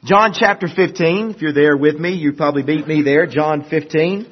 John chapter 15, if you're there with me, you probably beat me there. John 15.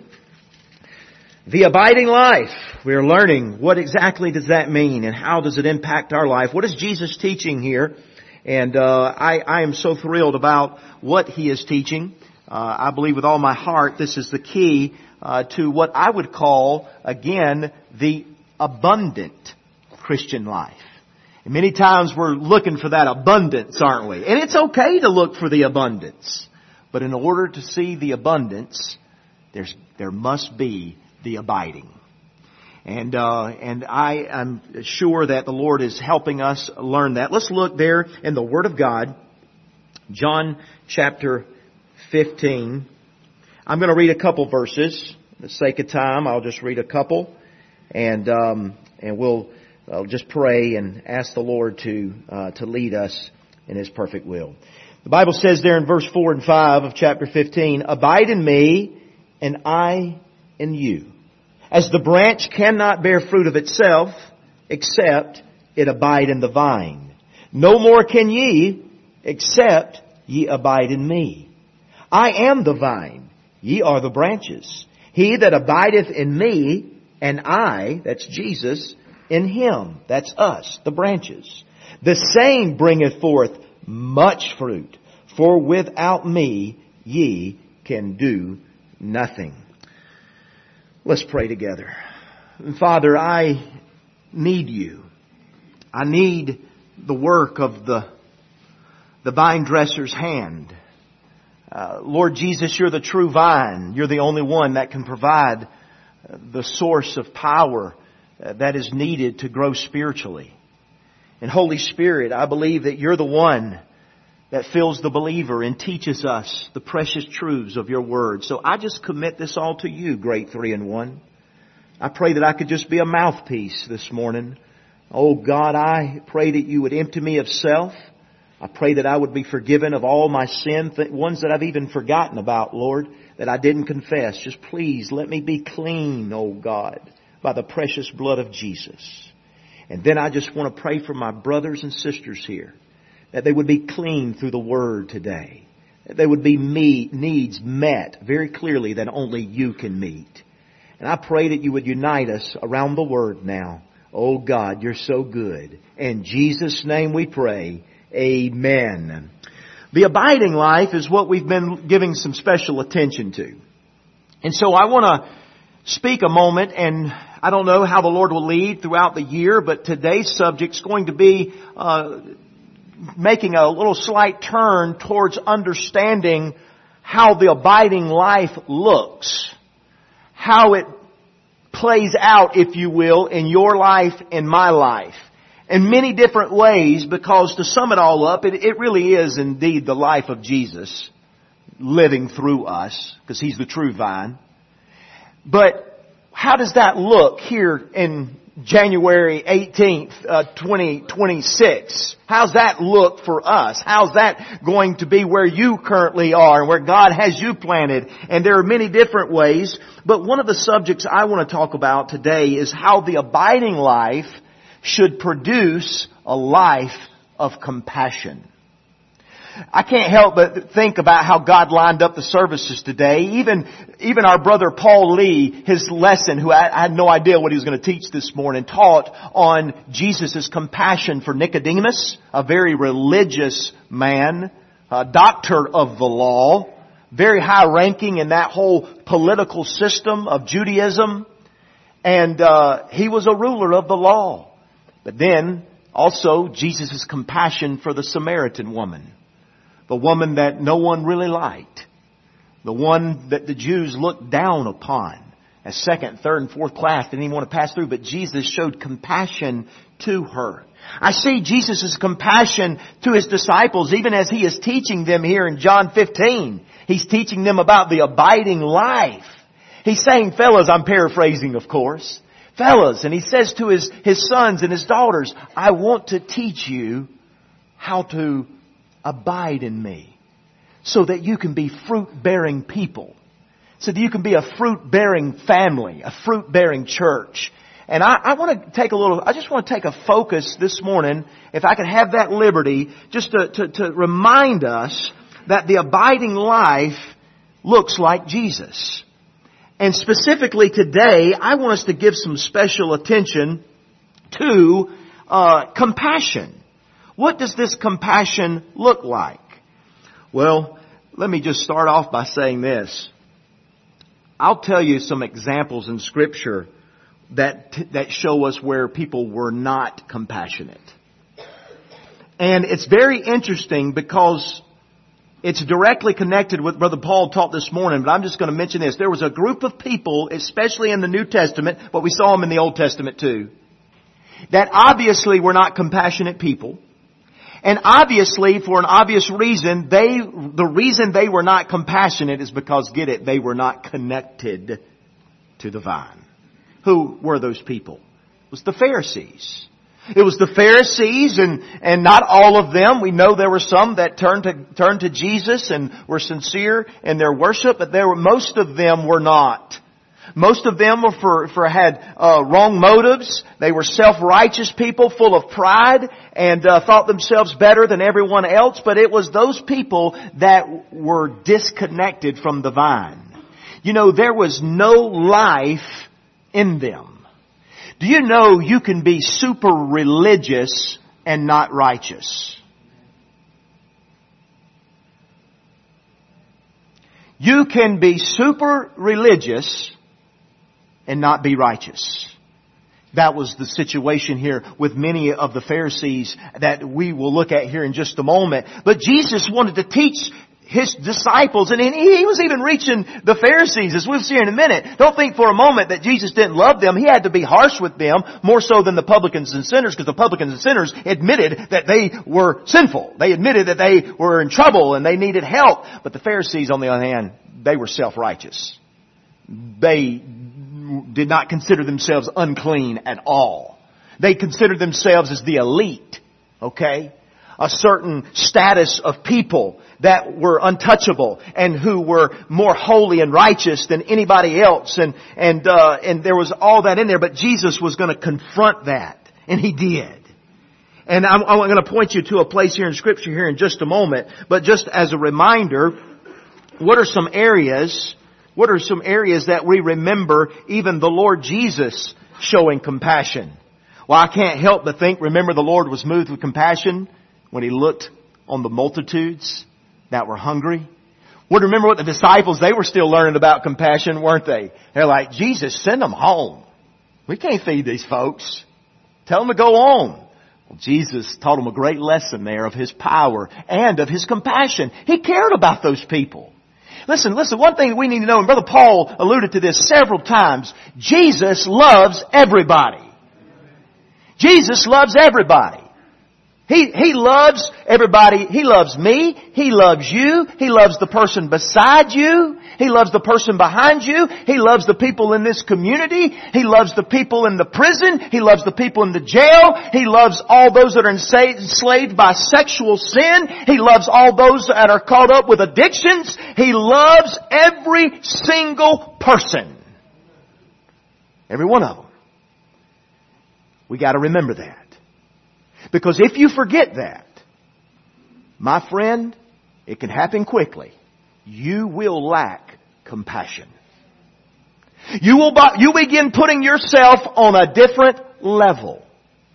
The abiding life. We're learning what exactly does that mean and how does it impact our life? What is Jesus teaching here? And I am so thrilled about what He is teaching. I believe with all my heart this is the key to what I would call, again, the abundant Christian life. And many times we're looking for that abundance, aren't we? And it's okay to look for the abundance. But in order to see the abundance, there must be the abiding. And I am sure that the Lord is helping us learn that. Let's look there in the Word of God, John chapter 15. I'm going to read a couple verses. For the sake of time, I'll just read a couple, and we'll just pray and ask the Lord to lead us in His perfect will. The Bible says there in verse 4 and 5 of chapter 15, "Abide in me, and I in you. As the branch cannot bear fruit of itself, except it abide in the vine. No more can ye, except ye abide in me. I am the vine, ye are the branches. He that abideth in me, and I," that's Jesus, "in him," that's us, the branches, "the same bringeth forth much fruit. For without me ye can do nothing." Let's pray together. Father, I need You. I need the work of the vine dresser's hand. Lord Jesus, You're the true vine. You're the only one that can provide the source of power that is needed to grow spiritually. And Holy Spirit, I believe that You're the one that fills the believer and teaches us the precious truths of Your Word. So I just commit this all to You, great 3-in-1. I pray that I could just be a mouthpiece this morning. Oh God, I pray that You would empty me of self. I pray that I would be forgiven of all my sin, ones that I've even forgotten about, Lord, that I didn't confess. Just please let me be clean, oh God, by the precious blood of Jesus. And then I just want to pray for my brothers and sisters here, that they would be clean through the Word today. That they would be needs met very clearly that only You can meet. And I pray that You would unite us around the Word now. Oh God, You're so good. In Jesus' name we pray. Amen. The abiding life is what we've been giving some special attention to. And so I want to speak a moment, and I don't know how the Lord will lead throughout the year, but today's subject is going to be making a little slight turn towards understanding how the abiding life looks. How it plays out, if you will, in your life and my life. In many different ways, because to sum it all up, it really is indeed the life of Jesus living through us, because He's the true vine. But how does that look here in January 18th, 2026. How's that look for us? How's that going to be where you currently are and where God has you planted? And there are many different ways. But one of the subjects I want to talk about today is how the abiding life should produce a life of compassion. I can't help but think about how God lined up the services today. Even our brother Paul Lee, his lesson, who I had no idea what he was going to teach this morning, taught on Jesus' compassion for Nicodemus, a very religious man, a doctor of the law, very high ranking in that whole political system of Judaism. And he was a ruler of the law. But then also Jesus' compassion for the Samaritan woman. The woman that no one really liked. The one that the Jews looked down upon as second, third, and fourth class. Didn't even want to pass through. But Jesus showed compassion to her. I see Jesus' compassion to His disciples even as He is teaching them here in John 15. He's teaching them about the abiding life. He's saying, fellas, I'm paraphrasing of course. Fellas, and He says to His sons and His daughters, I want to teach you how to abide in me, so that you can be fruit-bearing people, so that you can be a fruit-bearing family, a fruit-bearing church. And I just want to take a focus this morning, if I could have that liberty, just to remind us that the abiding life looks like Jesus. And specifically today, I want us to give some special attention to compassion. What does this compassion look like? Well, let me just start off by saying this. I'll tell you some examples in Scripture that show us where people were not compassionate. And it's very interesting because it's directly connected with Brother Paul taught this morning, but I'm just going to mention this. There was a group of people, especially in the New Testament, but we saw them in the Old Testament too, that obviously were not compassionate people. And obviously, for an obvious reason, the reason they were not compassionate is because, get it, they were not connected to the vine. Who were those people? It was the Pharisees. It was the Pharisees, and not all of them. We know there were some that turned to Jesus and were sincere in their worship, but most of them were not. Most of them had wrong motives. They were self-righteous people, full of pride, and thought themselves better than everyone else. But it was those people that were disconnected from the vine. You know, there was no life in them. Do you know you can be super religious and not righteous? You can be super religious and not be righteous. That was the situation here with many of the Pharisees that we will look at here in just a moment. But Jesus wanted to teach His disciples, and He was even reaching the Pharisees, as we'll see in a minute. Don't think for a moment that Jesus didn't love them. He had to be harsh with them, more so than the publicans and sinners, because the publicans and sinners admitted that they were sinful. They admitted that they were in trouble and they needed help. But the Pharisees, on the other hand, they were self-righteous. They did not consider themselves unclean at all. They considered themselves as the elite, okay? A certain status of people that were untouchable and who were more holy and righteous than anybody else. And there was all that in there, but Jesus was going to confront that. And He did. And I'm going to point you to a place here in Scripture here in just a moment. But just as a reminder, what are some areas that we remember even the Lord Jesus showing compassion? Well, I can't help but think, remember the Lord was moved with compassion when He looked on the multitudes that were hungry. Well, remember what the disciples, they were still learning about compassion, weren't they? They're like, Jesus, send them home. We can't feed these folks. Tell them to go on. Well, Jesus taught them a great lesson there of His power and of His compassion. He cared about those people. Listen, one thing we need to know, and Brother Paul alluded to this several times, Jesus loves everybody. Jesus loves everybody. He loves everybody. He loves me. He loves you. He loves the person beside you. He loves the person behind you. He loves the people in this community. He loves the people in the prison. He loves the people in the jail. He loves all those that are enslaved by sexual sin. He loves all those that are caught up with addictions. He loves every single person. Every one of them. We got to remember that. Because if you forget that, my friend, it can happen quickly. You will lack compassion. You begin putting yourself on a different level.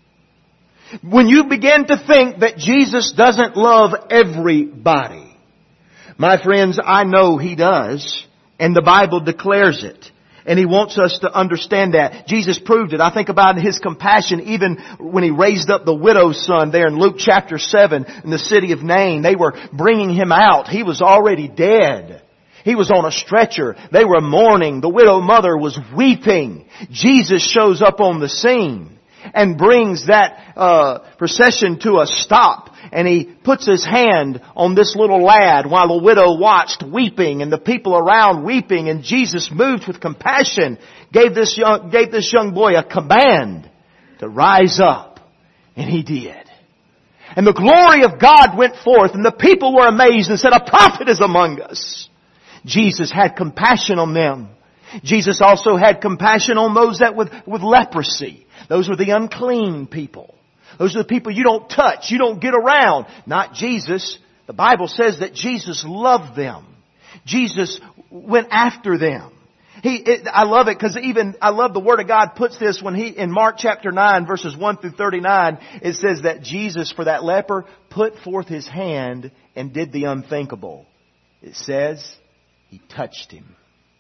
When you begin to think that Jesus doesn't love everybody. My friends, I know He does, and the Bible declares it. And He wants us to understand that. Jesus proved it. I think about His compassion even when He raised up the widow's son there in Luke chapter 7 in the city of Nain. They were bringing him out. He was already dead. He was on a stretcher. They were mourning. The widow mother was weeping. Jesus shows up on the scene and brings that procession to a stop. And He puts His hand on this little lad while the widow watched weeping and the people around weeping. And Jesus, moved with compassion, gave this young boy a command to rise up. And he did. And the glory of God went forth and the people were amazed and said, "A prophet is among us." Jesus had compassion on them. Jesus also had compassion on those that with leprosy. Those were the unclean people. Those are the people you don't touch, you don't get around. Not Jesus. The Bible says that Jesus loved them. Jesus went after them. I love it because I love the Word of God puts this when in Mark chapter 9 verses 1 through 39, it says that Jesus, for that leper, put forth His hand and did the unthinkable. It says He touched him.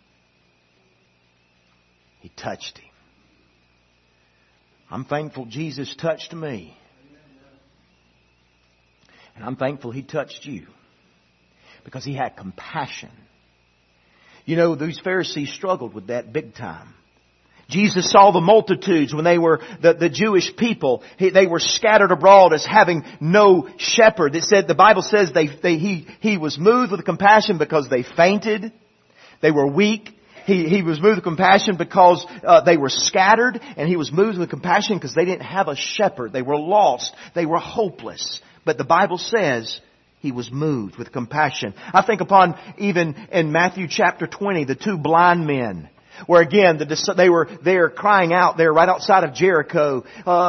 He touched him. I'm thankful Jesus touched me. And I'm thankful He touched you. Because He had compassion. You know, these Pharisees struggled with that big time. Jesus saw the multitudes when they were the Jewish people. They were scattered abroad as having no shepherd. It said, the Bible says He was moved with compassion because they fainted. They were weak. He was moved with compassion because they were scattered. And He was moved with compassion because they didn't have a shepherd. They were lost. They were hopeless. But the Bible says He was moved with compassion. I think upon even in Matthew chapter 20, the two blind men, where again they were crying out there right outside of Jericho,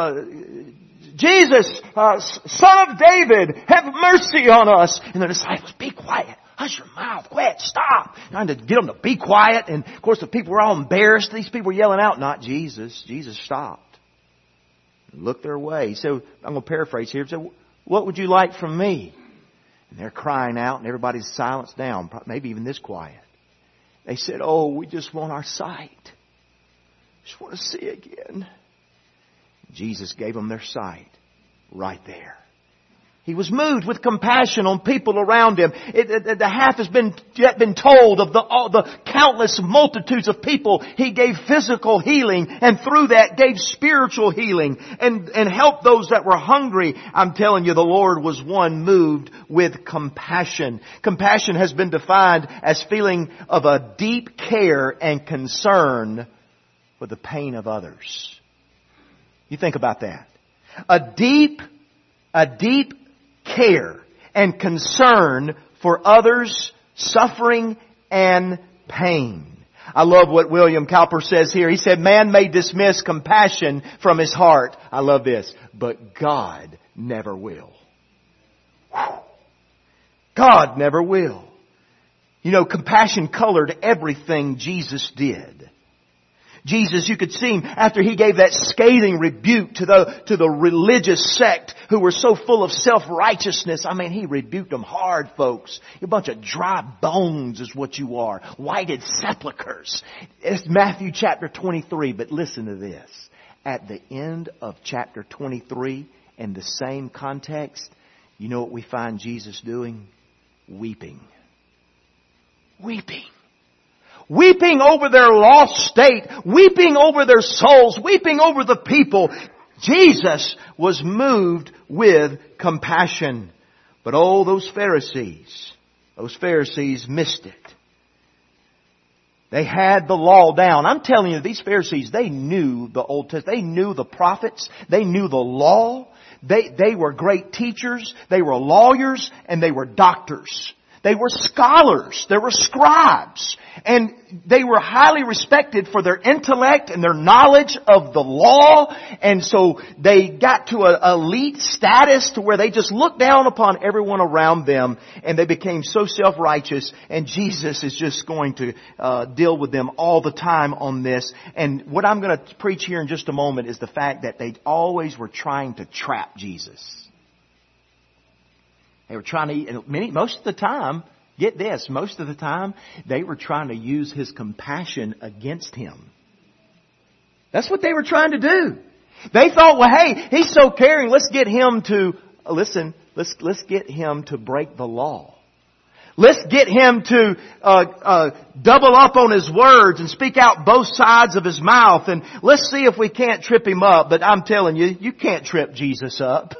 Jesus, Son of David, have mercy on us. And the disciples, be quiet. Hush your mouth. Quiet. Stop. Trying to get them to be quiet. And of course the people were all embarrassed. These people were yelling out, not Jesus. Jesus stopped. Looked their way. So I'm going to paraphrase here. He said, what would you like from me? And they're crying out and everybody's silenced down. Maybe even this quiet. They said, oh, we just want our sight. Just want to see again. Jesus gave them their sight right there. He was moved with compassion on people around Him. The half has yet been told of the countless multitudes of people. He gave physical healing and through that gave spiritual healing and helped those that were hungry. I'm telling you, the Lord was one moved with compassion. Compassion has been defined as feeling of a deep care and concern for the pain of others. You think about that. A deep care and concern for others' suffering and pain. I love what William Cowper says here. He said, man may dismiss compassion from his heart. I love this. But God never will. God never will. You know, compassion colored everything Jesus did. Jesus, you could see Him after He gave that scathing rebuke to the religious sect who were so full of self-righteousness. I mean, He rebuked them hard, folks. You're a bunch of dry bones is what you are. Whited sepulchres. It's Matthew chapter 23, but listen to this. At the end of chapter 23, in the same context, you know what we find Jesus doing? Weeping. Weeping. Weeping over their lost state, weeping over their souls, weeping over the people. Jesus was moved with compassion. But oh, those Pharisees missed it. They had the law down. I'm telling you, these Pharisees, they knew the Old Testament. They knew the prophets. They knew the law. They were great teachers. They were lawyers and they were doctors. They were scholars. They were scribes. And they were highly respected for their intellect and their knowledge of the law. And so they got to an elite status to where they just looked down upon everyone around them. And they became so self-righteous. And Jesus is just going to deal with them all the time on this. And what I'm going to preach here in just a moment is the fact that they always were trying to trap Jesus. They were trying to, most of the time, get this, most of the time, they were trying to use His compassion against Him. That's what they were trying to do. They thought, well, hey, He's so caring, let's get Him to, let's get Him to break the law. Let's get Him to double up on His words and speak out both sides of His mouth. And let's see if we can't trip Him up. But I'm telling you, you can't trip Jesus up.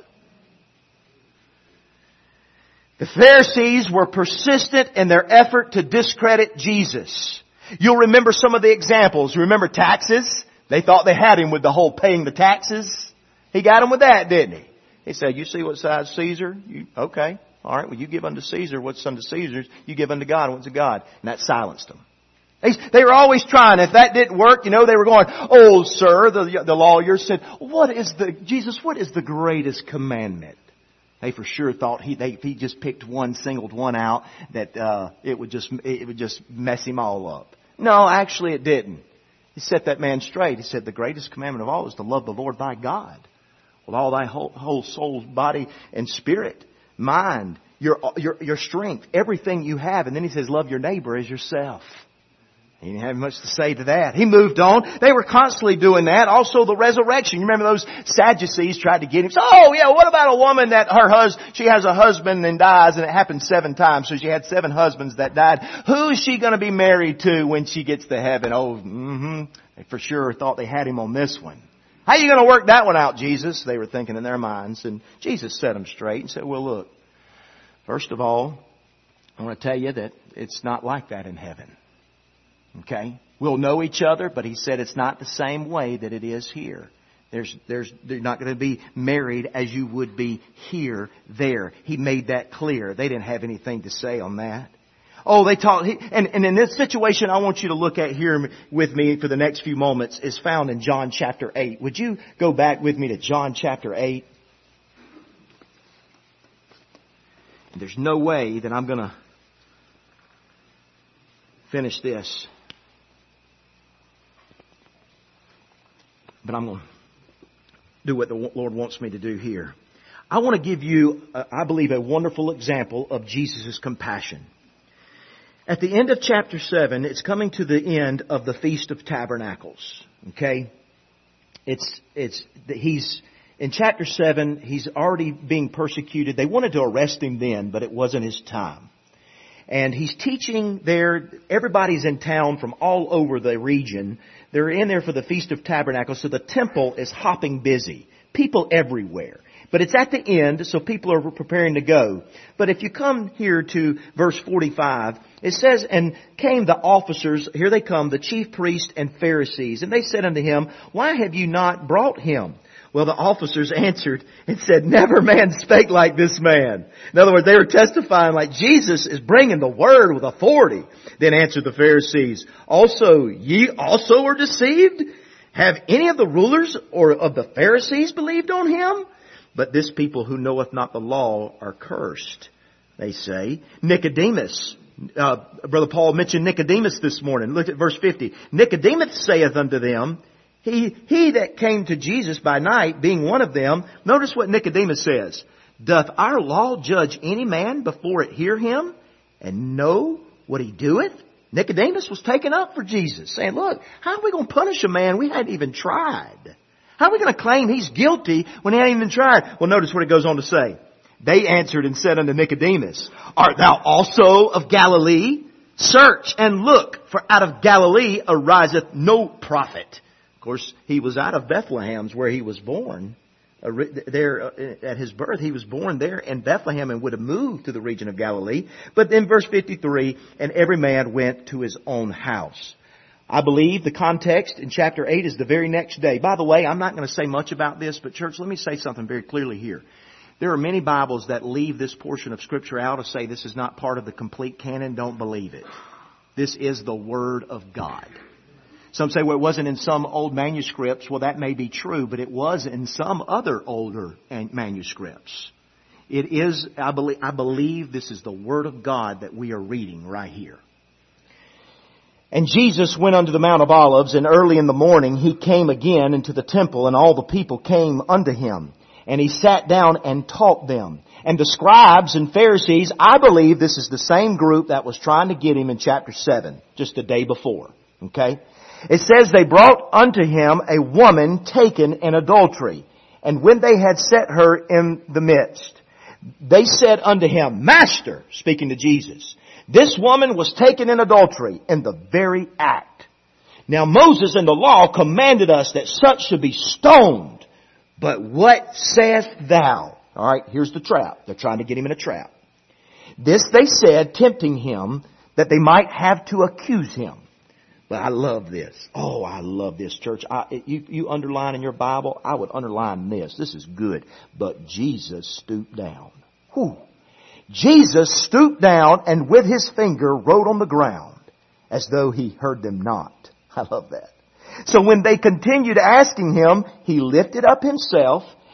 The Pharisees were persistent in their effort to discredit Jesus. You'll remember some of the examples. Remember taxes? They thought they had Him with the whole paying the taxes. He got them with that, didn't He? He said, you see what side's Caesar? Okay. All right. Well, you give unto Caesar what's unto Caesar's. You give unto God what's to God. And that silenced them. They were always trying. If that didn't work, they were going, oh, sir, the lawyer said, what is the greatest commandment? They for sure thought if he just picked one, singled one out, that it would just mess him all up. No, actually it didn't. He set that man straight. He said, the greatest commandment of all is to love the Lord thy God with all thy whole soul, body, and spirit, mind, your strength, everything you have. And then he says, love your neighbor as yourself. He didn't have much to say to that. He moved on. They were constantly doing that. Also the resurrection. You remember those Sadducees tried to get him. So, oh yeah, what about a woman that she has a husband and dies, and it happened 7 times. So she had 7 husbands that died. Who is she going to be married to when she gets to heaven? They for sure thought they had him on this one. How are you going to work that one out, Jesus? They were thinking in their minds. And Jesus set them straight and said, well, look, first of all, I want to tell you that it's not like that in heaven. Okay? We'll know each other, but he said it's not the same way that it is here. They're not going to be married as you would be here, there. He made that clear. They didn't have anything to say on that. Oh, they talk, and in this situation I want you to look at here with me for the next few moments is found in John chapter 8. Would you go back with me to John chapter 8? There's no way that I'm going to finish this. But I'm going to do what the Lord wants me to do here. I want to give you, I believe, a wonderful example of Jesus' compassion. At the end of chapter 7, it's coming to the end of the Feast of Tabernacles. Okay? He's in chapter 7, he's already being persecuted. They wanted to arrest him then, but it wasn't his time. And he's teaching there. Everybody's in town from all over the region. They're in there for the Feast of Tabernacles, so the temple is hopping busy. People everywhere. But it's at the end, so people are preparing to go. But if you come here to verse 45, it says, and came the officers, here they come, the chief priests and Pharisees. And they said unto him, why have you not brought him? Well, the officers answered and said, never man spake like this man. In other words, they were testifying like Jesus is bringing the word with authority. Then answered the Pharisees, also, ye also are deceived? Have any of the rulers or of the Pharisees believed on him? But this people who knoweth not the law are cursed, they say. Nicodemus, Brother Paul mentioned Nicodemus this morning. Look at verse 50. Nicodemus saith unto them, He that came to Jesus by night, being one of them. Notice what Nicodemus says. Doth our law judge any man before it hear him and know what he doeth? Nicodemus was taken up for Jesus, saying, look, how are we going to punish a man we hadn't even tried? How are we going to claim he's guilty when he hadn't even tried? Well, notice what it goes on to say. They answered and said unto Nicodemus, art thou also of Galilee? Search and look, for out of Galilee ariseth no prophet. Of course, he was out of Bethlehem's where he was born. There at his birth, he was born there in Bethlehem and would have moved to the region of Galilee. But then verse 53, and every man went to his own house. I believe the context in chapter 8 is the very next day. By the way, I'm not going to say much about this, but church, let me say something very clearly here. There are many Bibles that leave this portion of Scripture out or say this is not part of the complete canon. Don't believe it. This is the Word of God. Some say, well, it wasn't in some old manuscripts. Well, that may be true, but it was in some other older manuscripts. It is, I believe this is the Word of God that we are reading right here. And Jesus went unto the Mount of Olives, and early in the morning he came again into the temple, and all the people came unto him. And he sat down and taught them. And the scribes and Pharisees, I believe this is the same group that was trying to get him in chapter 7, just the day before. Okay? It says they brought unto him a woman taken in adultery. And when they had set her in the midst, they said unto him, Master, speaking to Jesus, this woman was taken in adultery in the very act. Now Moses in the law commanded us that such should be stoned. But what sayest thou? All right, here's the trap. They're trying to get him in a trap. This they said, tempting him, that they might have to accuse him. But I love this. Oh, I love this, church. You underline in your Bible, I would underline this. This is good. But Jesus stooped down. Whew. Jesus stooped down and with his finger wrote on the ground as though he heard them not. I love that. So when they continued asking him, he lifted up himself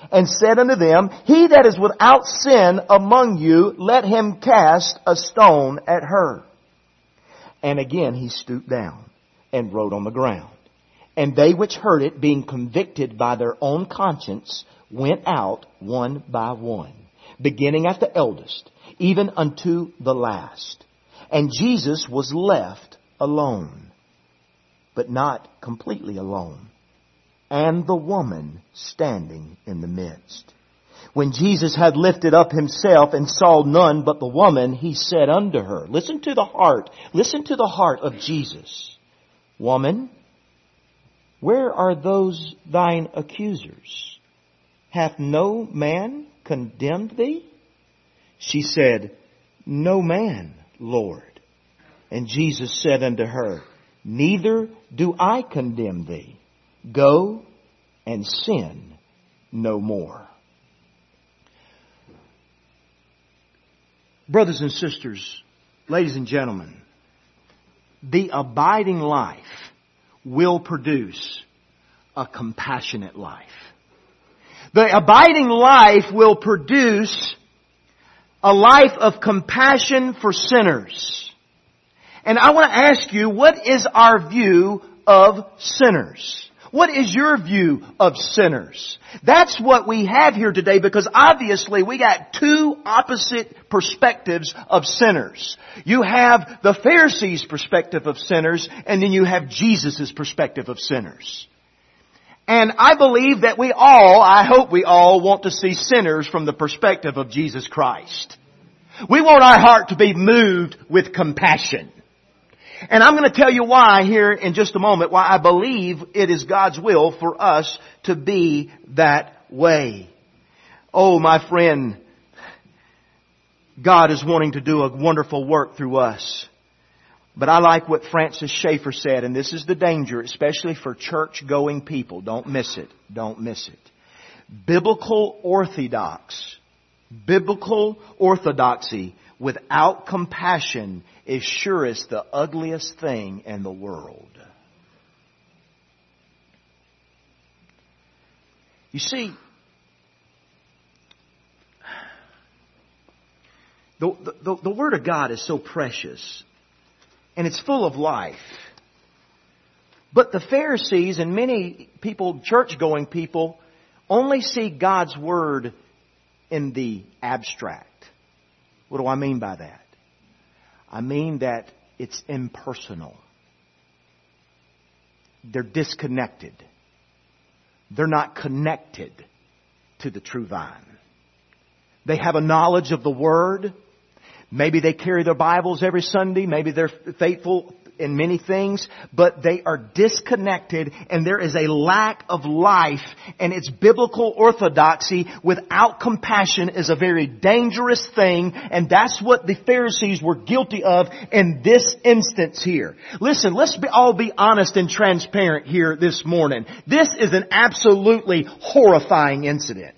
and said unto them, He that is without sin among you, let him cast a stone at her. And again he stooped down and wrote on the ground. And they which heard it, being convicted by their own conscience, went out one by one, beginning at the eldest, even unto the last. And Jesus was left alone, but not completely alone, and the woman standing in the midst. When Jesus had lifted up himself and saw none but the woman, he said unto her, listen to the heart of Jesus. Woman, where are those thine accusers? Hath no man condemned thee? She said, No man, Lord. And Jesus said unto her, Neither do I condemn thee. Go and sin no more. Brothers and sisters, ladies and gentlemen, the abiding life will produce a compassionate life. The abiding life will produce a life of compassion for sinners. And I want to ask you, what is our view of sinners? What is your view of sinners? That's what we have here today, because obviously we got two opposite perspectives of sinners. You have the Pharisees' perspective of sinners, and then you have Jesus' perspective of sinners. And I believe that I hope we all want to see sinners from the perspective of Jesus Christ. We want our heart to be moved with compassion. And I'm going to tell you why here in just a moment, why I believe it is God's will for us to be that way. Oh, my friend, God is wanting to do a wonderful work through us. But I like what Francis Schaeffer said, and this is the danger, especially for church-going people. Don't miss it. Don't miss it. Biblical orthodoxy without compassion is surest the ugliest thing in the world. You see, the Word of God is so precious, and it's full of life. But the Pharisees and many people, church-going people, only see God's Word in the abstract. What do I mean by that? I mean that it's impersonal. They're disconnected. They're not connected to the true vine. They have a knowledge of the Word. Maybe they carry their Bibles every Sunday. Maybe they're faithful in many things, but they are disconnected, and there is a lack of life, and it's biblical orthodoxy without compassion is a very dangerous thing, and that's what the Pharisees were guilty of in this instance here. Listen, let's all be honest and transparent here this morning. This is an absolutely horrifying incident.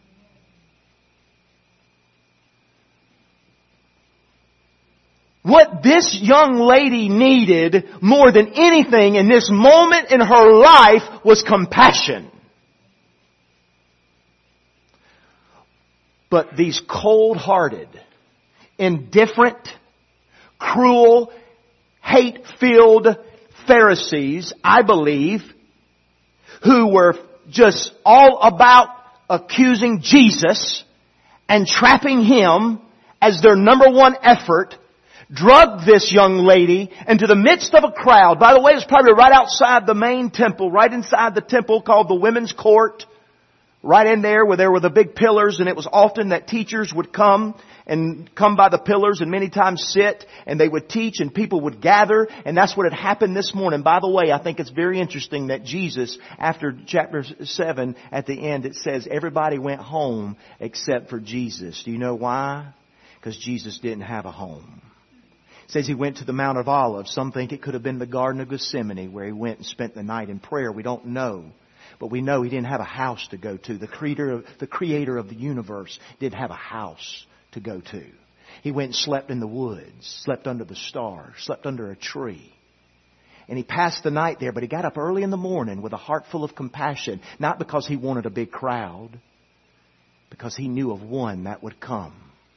What this young lady needed more than anything in this moment in her life was compassion. But these cold-hearted, indifferent, cruel, hate-filled Pharisees, I believe, who were just all about accusing Jesus and trapping Him as their number one effort, drugged this young lady into the midst of a crowd. By the way, it's probably right outside the main temple, right inside the temple called the Women's Court. Right in there where there were the big pillars, and it was often that teachers would come by the pillars and many times sit, and they would teach and people would gather, and that's what had happened this morning. By the way, I think it's very interesting that Jesus, after chapter 7, at the end it says everybody went home except for Jesus. Do you know why? Because Jesus didn't have a home. It says He went to the Mount of Olives. Some think it could have been the Garden of Gethsemane where He went and spent the night in prayer. We don't know. But we know He didn't have a house to go to. The creator of the universe didn't have a house to go to. He went and slept in the woods, slept under the stars, slept under a tree. And He passed the night there, but He got up early in the morning with a heart full of compassion. Not because He wanted a big crowd, Because He knew of one that would come.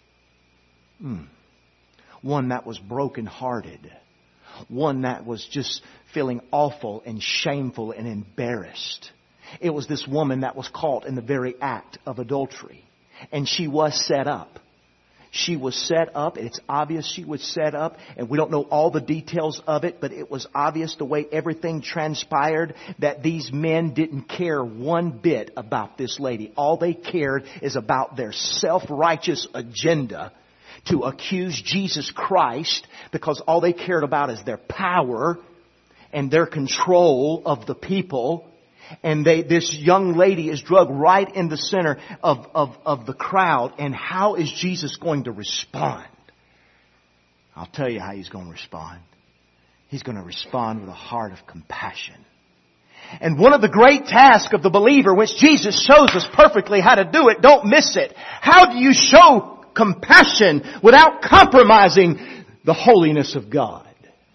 One that was brokenhearted. One that was just feeling awful and shameful and embarrassed. It was this woman that was caught in the very act of adultery. And she was set up. She was set up. It's obvious she was set up. And we don't know all the details of it, but it was obvious the way everything transpired that these men didn't care one bit about this lady. All they cared is about their self-righteous agenda to accuse Jesus Christ, because all they cared about is their power and their control of the people. And this young lady is drugged right in the center of the crowd. And how is Jesus going to respond? I'll tell you how He's going to respond. He's going to respond with a heart of compassion. And one of the great tasks of the believer, which Jesus shows us perfectly how to do it, don't miss it. How do you show compassion without compromising the holiness of God?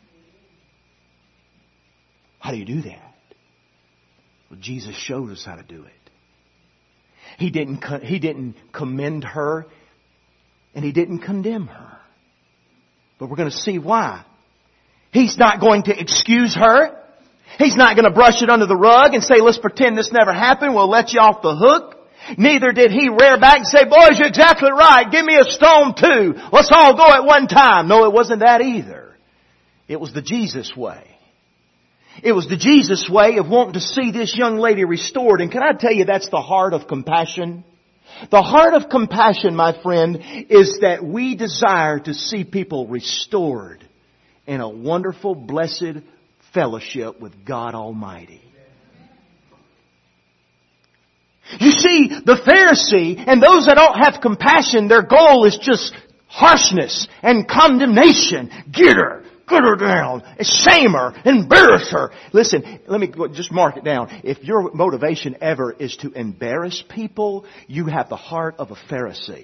How do you do that? Well, Jesus showed us how to do it. He didn't commend her, and He didn't condemn her. But we're going to see why. He's not going to excuse her. He's not going to brush it under the rug and say, let's pretend this never happened. We'll let you off the hook. Neither did He rear back and say, boys, you're exactly right. Give me a stone too. Let's all go at one time. No, it wasn't that either. It was the Jesus way. It was the Jesus way of wanting to see this young lady restored. And can I tell you, that's the heart of compassion? The heart of compassion, my friend, is that we desire to see people restored in a wonderful, blessed fellowship with God Almighty. You see, the Pharisee and those that don't have compassion, their goal is just harshness and condemnation. Get her down, shame her, embarrass her. Listen, let me just mark it down. If your motivation ever is to embarrass people, you have the heart of a Pharisee.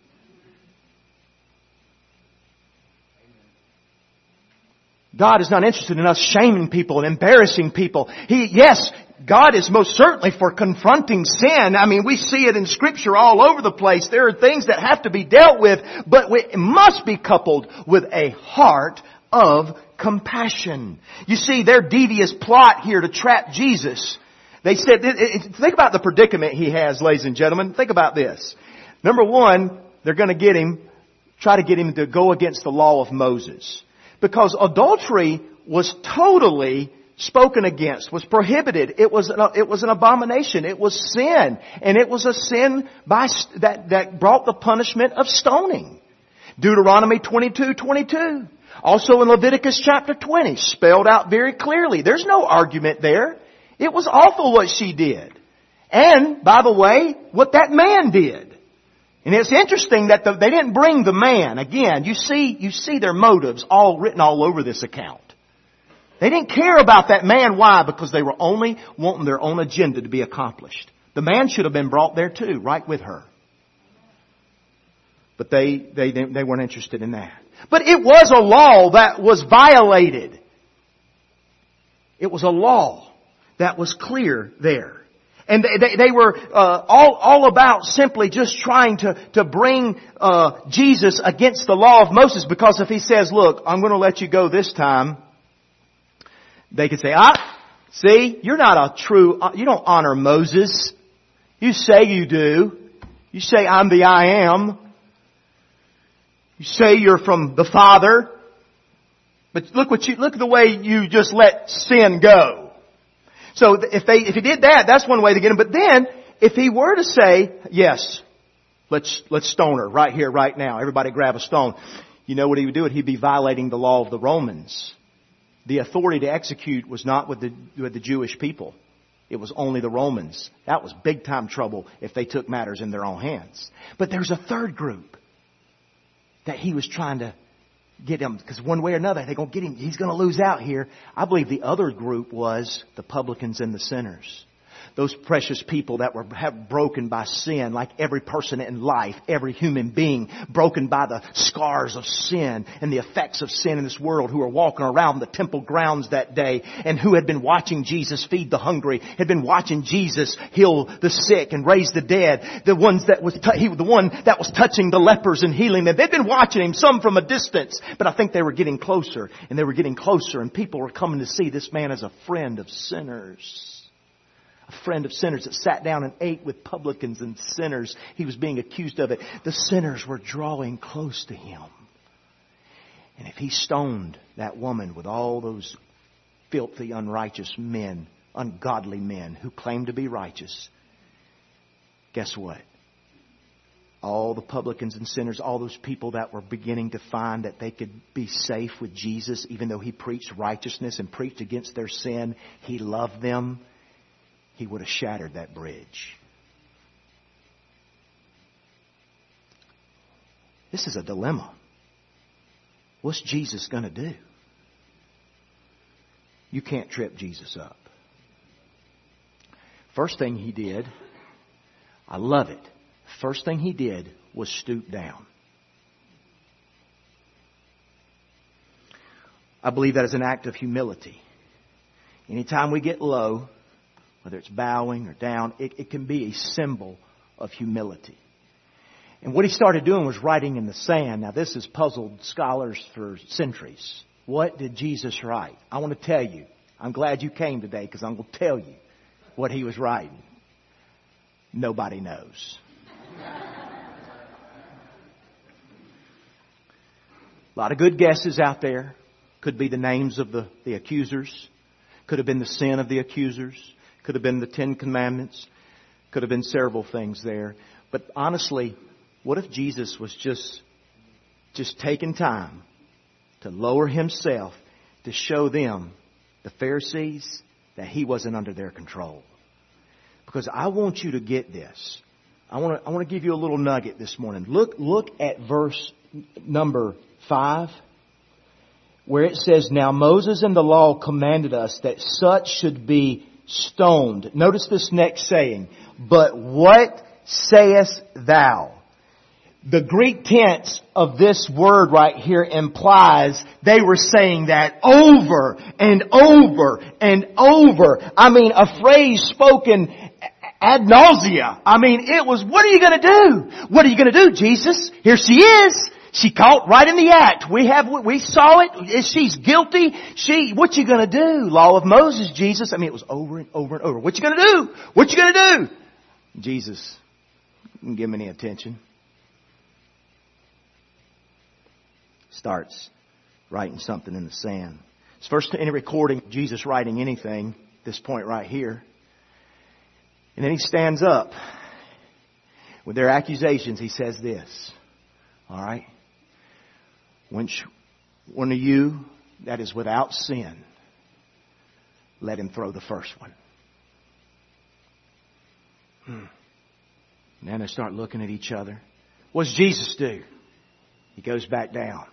God is not interested in us shaming people and embarrassing people. Yes, God is most certainly for confronting sin. I mean, we see it in Scripture all over the place. There are things that have to be dealt with, but it must be coupled with a heart of compassion. You see, their devious plot here to trap Jesus. They said, think about the predicament he has, ladies and gentlemen. Think about this. Number one, they're going to try to get him to go against the law of Moses. Because adultery was totally spoken against, was prohibited. It was an abomination. It was sin. And it was a sin that brought the punishment of stoning. Deuteronomy 22:22. Also in Leviticus chapter 20, spelled out very clearly. There's no argument there. It was awful what she did. And, by the way, what that man did. And it's interesting that they didn't bring the man. Again, you see their motives all written all over this account. They didn't care about that man. Why? Because they were only wanting their own agenda to be accomplished. The man should have been brought there too, right with her. But they weren't interested in that. But it was a law that was violated. It was a law that was clear there. And they were all about simply just trying to bring Jesus against the law of Moses. Because if He says, look, I'm going to let you go this time, they could say, see, you're not you don't honor Moses. You say you do. You say I'm the I am. You say you're from the Father. But look at the way you just let sin go. So if he did that, that's one way to get him. But then, if he were to say, yes, let's stone her right here, right now. Everybody grab a stone. You know what he would do? He'd be violating the law of the Romans. The authority to execute was not with the Jewish people. It was only the Romans. That was big time trouble if they took matters in their own hands. But there's a third group that he was trying to get him, because one way or another they're going to get him. He's going to lose out here. I believe the other group was the publicans and the sinners. Those precious people that were broken by sin, like every person in life, every human being, broken by the scars of sin and the effects of sin in this world, who were walking around the temple grounds that day and who had been watching Jesus feed the hungry, had been watching Jesus heal the sick and raise the dead, the one that was touching the lepers and healing them. They'd been watching Him, some from a distance, but I think they were getting closer and they were getting closer, and people were coming to see this man as a friend of sinners. A friend of sinners that sat down and ate with publicans and sinners. He was being accused of it. The sinners were drawing close to Him. And if He stoned that woman with all those filthy, unrighteous men, ungodly men who claimed to be righteous, guess what? All the publicans and sinners, all those people that were beginning to find that they could be safe with Jesus, even though He preached righteousness and preached against their sin, He loved them. He would have shattered that bridge. This is a dilemma. What's Jesus going to do? You can't trip Jesus up. First thing He did, I love it. First thing He did was stoop down. I believe that is an act of humility. Anytime we get low, whether it's bowing or down, it can be a symbol of humility. And what He started doing was writing in the sand. Now this has puzzled scholars for centuries. What did Jesus write? I want to tell you. I'm glad you came today because I'm going to tell you what He was writing. Nobody knows. A lot of good guesses out there. Could be the names of the accusers. Could have been the sin of the accusers. Could have been the 10 Commandments. Could have been several things there. But honestly, what if Jesus was just taking time to lower Himself to show them, the Pharisees, that He wasn't under their control? Because I want you to get this. I want to give you a little nugget this morning. Look at verse number 5. Where it says, "Now Moses in the law commanded us that such should be stoned." Notice this next saying. "But what sayest thou?" The Greek tense of this word right here implies they were saying that over and over and over. I mean, a phrase spoken ad nausea. I mean, it was, what are you going to do? What are you going to do, Jesus? Here she is. She caught right in the act. We saw it. She's guilty. What you going to do? Law of Moses, Jesus. I mean, it was over and over and over. What you going to do? What you going to do? Jesus didn't give him any attention. Starts writing something in the sand. It's first any recording of Jesus writing anything, this point right here. And then He stands up. With their accusations, He says this. All right? One of you that is without sin, let him throw the first one. And then they start looking at each other. What does Jesus do? He goes back down.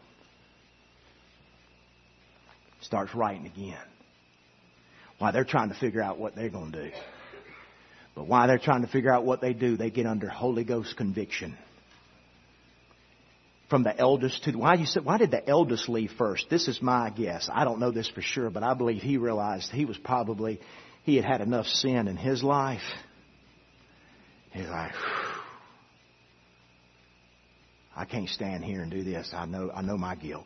Starts writing again. While they're trying to figure out what they're going to do. But while they're trying to figure out what they do, they get under Holy Ghost conviction. From the eldest to why did the eldest leave first? This is my guess. I don't know this for sure, but I believe he realized he had had enough sin in his life. He's like, I can't stand here and do this. I know my guilt.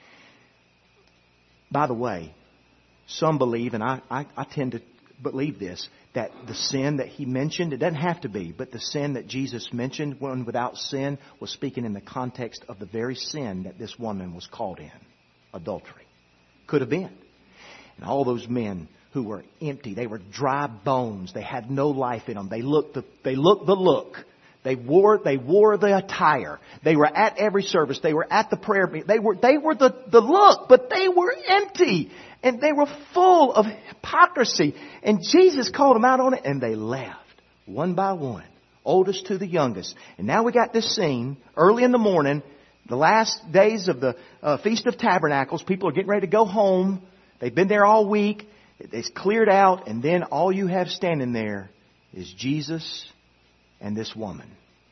By the way, some believe, and I tend to believe this, that the sin that he mentioned, it doesn't have to be, but the sin that Jesus mentioned, one without sin, was speaking in the context of the very sin that this woman was caught in. Adultery. Could have been. And all those men who were empty, they were dry bones. They had no life in them. They looked the look. They wore the attire. They were at every service. They were at the prayer meeting. They were the look, but they were empty. And they were full of hypocrisy. And Jesus called them out on it, and they left. One by one. Oldest to the youngest. And now we got this scene, early in the morning, the last days of the Feast of Tabernacles. People are getting ready to go home. They've been there all week. It's cleared out. And then all you have standing there is Jesus and this woman.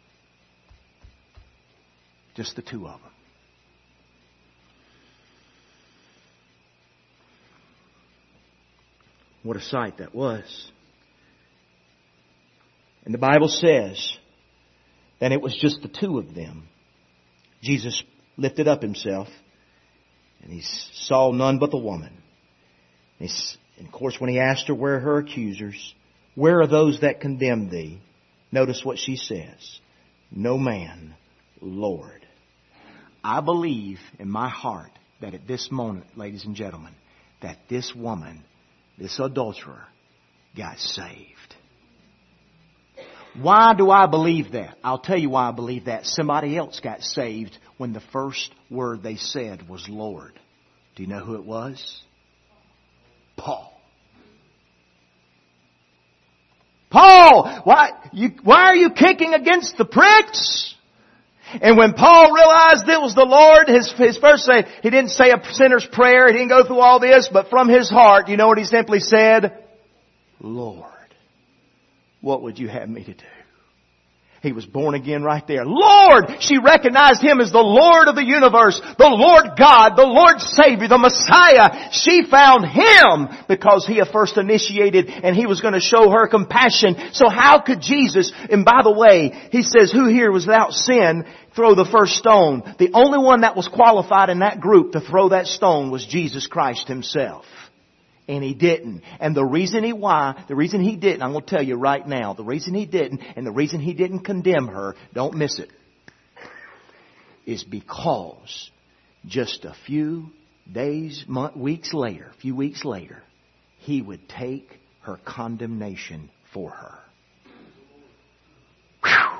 Just the two of them. What a sight that was. And the Bible says that it was just the two of them. Jesus lifted up Himself and He saw none but the woman. And of course, when He asked her, where are her accusers? Where are those that condemned thee? Notice what she says. No man, Lord. I believe in my heart that at this moment, ladies and gentlemen, that this woman, this adulterer, got saved. Why do I believe that? I'll tell you why I believe that. Somebody else got saved when the first word they said was Lord. Do you know who it was? Paul. Paul, why are you kicking against the pricks? And when Paul realized it was the Lord, his first say, he didn't say a sinner's prayer, he didn't go through all this, but from his heart, you know what he simply said? Lord, what would you have me to do? He was born again right there. Lord! She recognized Him as the Lord of the universe, the Lord God, the Lord Savior, the Messiah. She found Him because He first initiated and He was going to show her compassion. So how could Jesus, and by the way, He says, who here was without sin, throw the first stone. The only one that was qualified in that group to throw that stone was Jesus Christ Himself. And He didn't. And the reason He didn't, I'm going to tell you right now, the reason He didn't, and the reason He didn't condemn her, don't miss it, is because just a few weeks later, He would take her condemnation for her. Whew.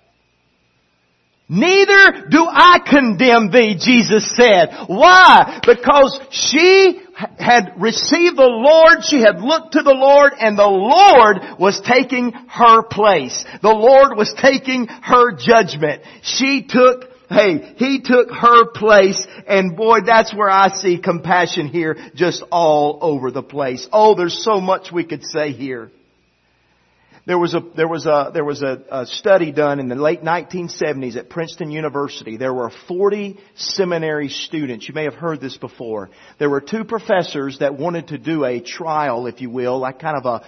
Neither do I condemn thee, Jesus said. Why? Because she had received the Lord, she had looked to the Lord, and the Lord was taking her place. The Lord was taking her judgment. He took her place, and boy, that's where I see compassion here just all over the place. Oh, there's so much we could say here. There was a study done in the late 1970s at Princeton University. There were 40 seminary students. You may have heard this before. There were two professors that wanted to do a trial, if you will, like kind of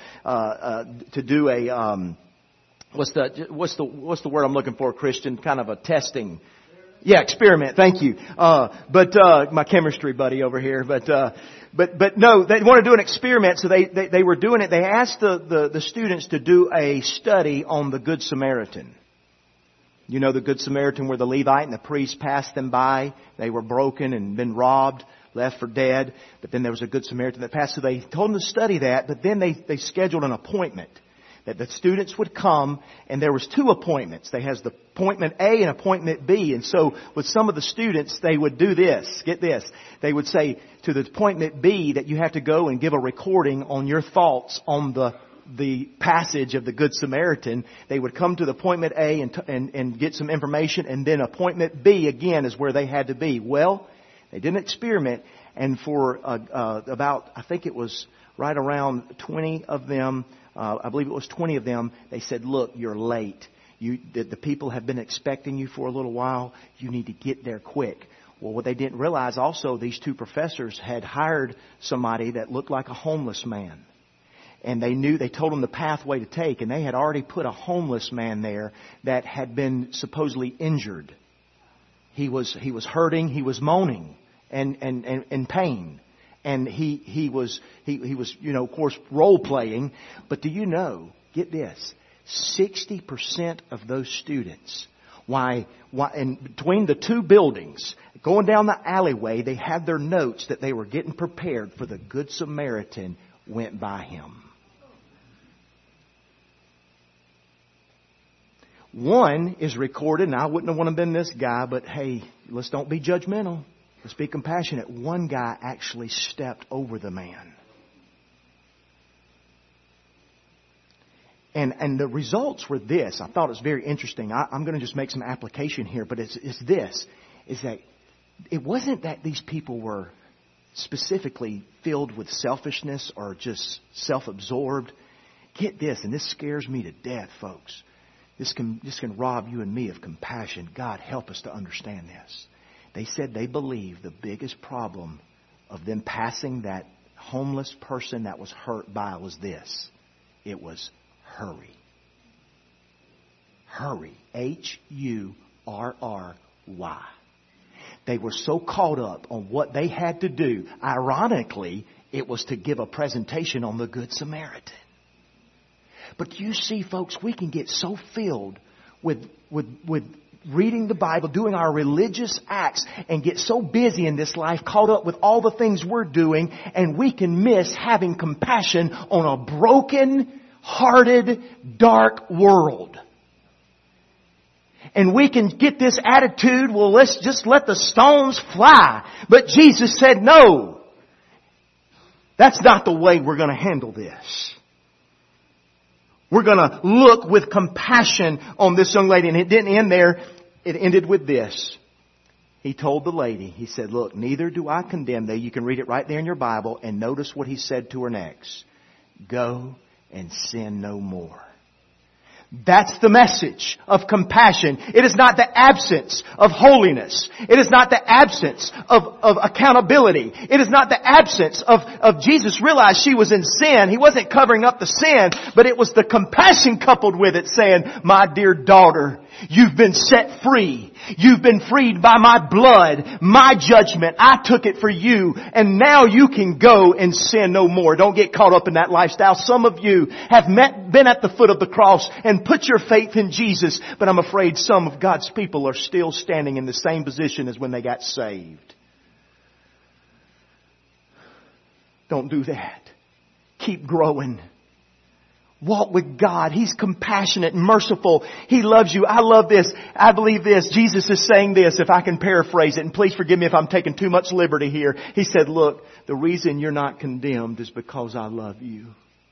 what's the word I'm looking for, Christian? Kind of a testing. Yeah, experiment. Thank you. My chemistry buddy over here. But no, they want to do an experiment, so they were doing it. They asked the students to do a study on the Good Samaritan. You know the Good Samaritan where the Levite and the priest passed them by. They were broken and been robbed, left for dead. But then there was a Good Samaritan that passed. So they told them to study that, but then they scheduled an appointment that the students would come, and there was two appointments. They has the appointment A and appointment B. And so with some of the students, they would do this. Get this. They would say to the appointment B that you have to go and give a recording on your thoughts on the passage of the Good Samaritan. They would come to the appointment A and get some information, and then appointment B again is where they had to be. Well, they did an experiment, and for about, I think it was right around 20 of them, I believe it was 20 of them, they said, look, you're late. The people have been expecting you for a little while. You need to get there quick. Well, what they didn't realize also, these two professors had hired somebody that looked like a homeless man. And they told them the pathway to take, and they had already put a homeless man there that had been supposedly injured. He was hurting, he was moaning and in pain. And he was, of course, role playing. But do you know, get this, 60% of those students, in between the two buildings, going down the alleyway, they had their notes that they were getting prepared for the Good Samaritan went by him. One is recorded, and I wouldn't have wanted to been this guy, but hey, let's don't be judgmental. Let's be compassionate. One guy actually stepped over the man. And the results were this. I thought it was very interesting. I'm going to just make some application here, but it's this. Is that it wasn't that these people were specifically filled with selfishness or just self-absorbed. Get this, and this scares me to death, folks. This can rob you and me of compassion. God, help us to understand this. They said they believe the biggest problem of them passing that homeless person that was hurt by was this. It was hurry. Hurry. Hurry. They were so caught up on what they had to do. Ironically, it was to give a presentation on the Good Samaritan. But you see, folks, we can get so filled with reading the Bible, doing our religious acts, and get so busy in this life, caught up with all the things we're doing, and we can miss having compassion on a broken-hearted, dark world. And we can get this attitude, well, let's just let the stones fly. But Jesus said, no. That's not the way we're going to handle this. We're going to look with compassion on this young lady. And it didn't end there. It ended with this. He told the lady, he said, look, neither do I condemn thee. You can read it right there in your Bible. And notice what he said to her next. Go and sin no more. That's the message of compassion. It is not the absence of holiness. It is not the absence of accountability. It is not the absence of Jesus realized she was in sin. He wasn't covering up the sin, but it was the compassion coupled with it saying, my dear daughter, you've been set free. You've been freed by my blood, my judgment. I took it for you. And now you can go and sin no more. Don't get caught up in that lifestyle. Some of you have been at the foot of the cross and put your faith in Jesus. But I'm afraid some of God's people are still standing in the same position as when they got saved. Don't do that. Keep growing. Walk with God. He's compassionate and merciful. He loves you. I love this. I believe this. Jesus is saying this, if I can paraphrase it, and please forgive me if I'm taking too much liberty here. He said, look, the reason you're not condemned is because I love you.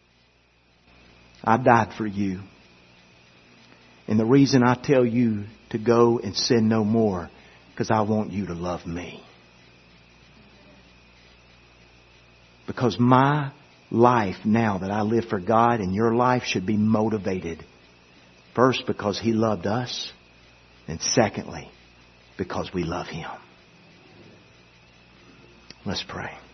I died for you. And the reason I tell you to go and sin no more, because I want you to love me. Because my life now that I live for God and your life should be motivated. First, because He loved us. And secondly, because we love Him. Let's pray.